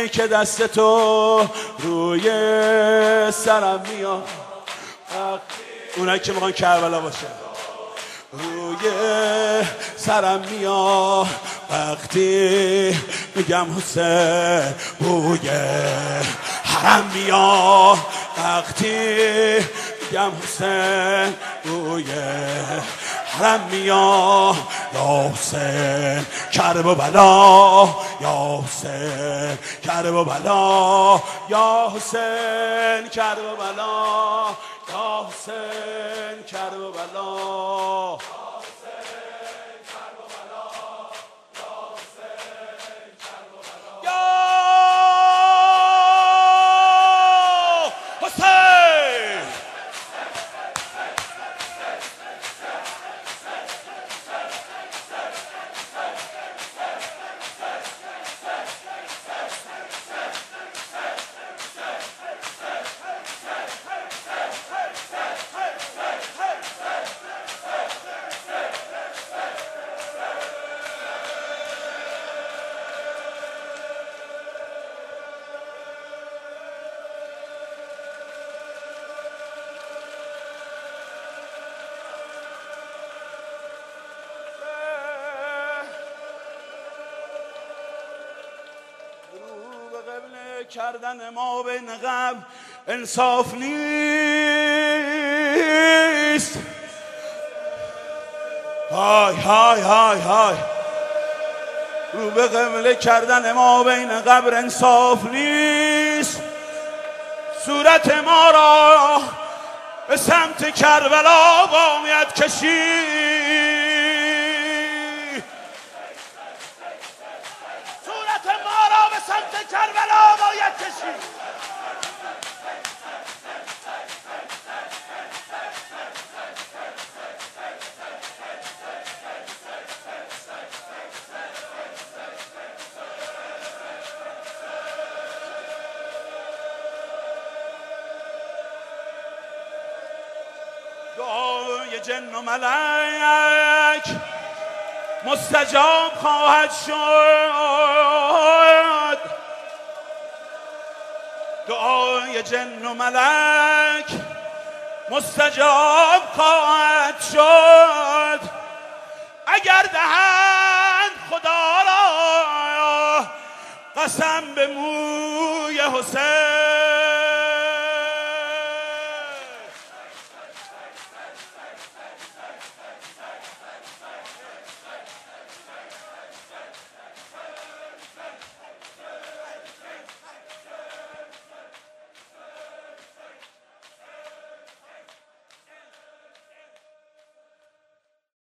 وقتی که دست تو روی سرم میاد، اونایی که میخوان کربلا باشه، روی سرم میاد وقتی میگم حسین، بوی حرم میاد وقتی میگم حسین، بوی حرم میاد. یا حسین کرب و بلا، یا حسین کرب و بلا، یا حسین کرب و بلا، یا حسین کرب و بلا. کردن ما بین غم انصاف نیست. های های های های، رو به قبله کردن ما بین قبر انصاف نیست. صورت ما را به سمت کربلا باید کشید، صورت ما را به سمت کربلا باید کشید. دعای جن و ملک مستجاب خواهد شد، دعای جن و ملک مستجاب خواهد شد. اگر دهند خدا را قسم به موی حسین،